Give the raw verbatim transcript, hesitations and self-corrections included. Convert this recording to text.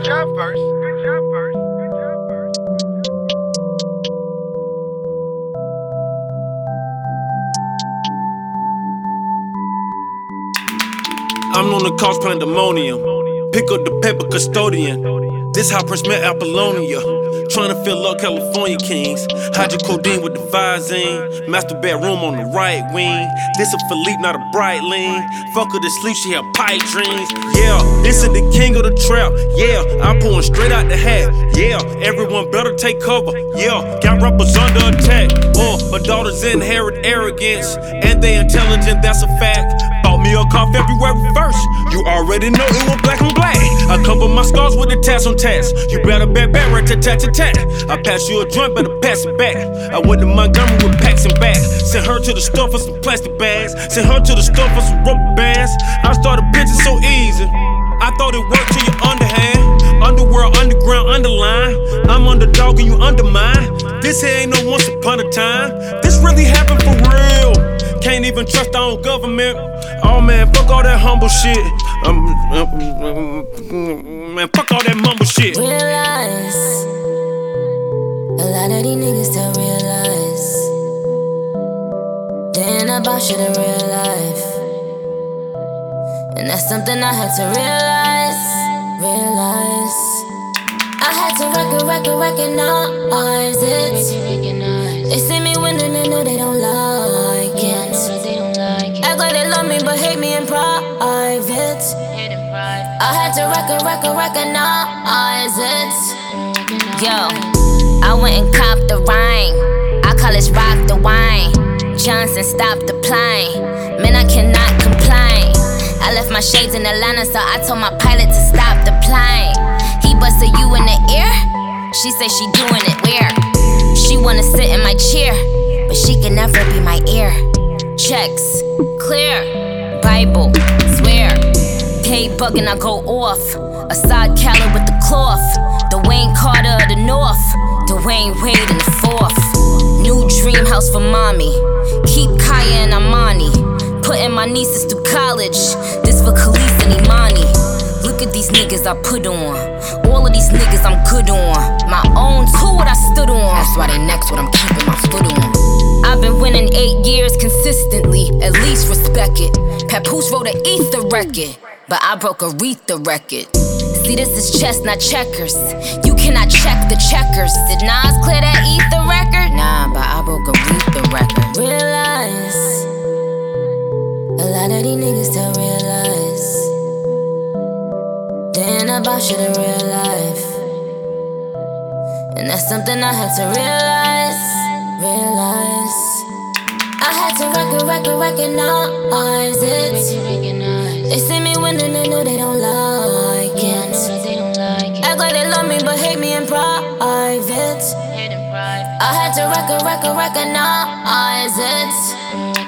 Good job first. Good job first. Good job first. I'm on the cost pandemonium. Pick up the paper custodian. This how Prince met Apollonia. Tryna fill up California Kings. Hydrocodeine with the Visine. Master bedroom on the right wing. This a Philippe, not a bright lean. Fuck her to sleep, she have pipe dreams. Yeah, this is the king of the trap. Yeah, I'm pouring straight out the hat. Yeah, everyone better take cover. Yeah, got rappers under attack. Oh, my daughters inherit arrogance. And they intelligent, that's a fact. Bought me a car February first. You already know it was black and black. I cover my scars with the tats on tats. You better bet back, right to tat to tat. I pass you a joint, better pass it back. I went to Montgomery with packs and bags. Sent her to the store for some plastic bags. Sent her to the store for some rubber bands. I started pitching so easy. I thought it worked till you underhand. Underworld, underground, underline. I'm underdog and you undermine. This here ain't no once upon a time. This really happened for real. Can't even trust our own government. Oh man, fuck all that humble shit. Um, um, um, man, fuck all that mumble shit. Realize a lot of these niggas still realize they ain't about shit in real life, and that's something I had to realize. Realize I had to record, record, recognize it. They see me winning, they know they don't like it. Act like they love me but hate me in private. I had to record, record, recognize it. Yo, I went and copped the Rhine. I call this rock the wine. Johnson stopped the plane. Man, I cannot complain. I left my shades in Atlanta, so I told my pilot to stop the plane. He busted you in the ear? She say she doing it where? She wanna sit in my chair, but she can never be my ear. Checks, clear, Bible, swear. Paid bugging, I go off. Assad Khaled with the cloth. Dwayne Carter of the North. Dwayne Wade in the fourth. New dream house for mommy. Keep Kaya and Amani. Putting my nieces through college. This for Khalees and Imani. Look at these niggas I put on. All of these niggas I'm good on. My own two what I stood on. That's why they next what I'm keeping my foot on. I've been winning eight years consistently. At least respect it. Papoose wrote an ether record, but I broke a Aretha record. See, this is chess, not checkers. You cannot check the checkers. Did Nas clear that ether record? Nah, but I broke a Aretha record. Realize a lot of these niggas still realize they ain't about shit in real life, and that's something I had to realize. Realize I had to record, record, recognize it. They see me winning, they know they don't like it. Act like they love me but hate me in private. I had to record, record, recognize it.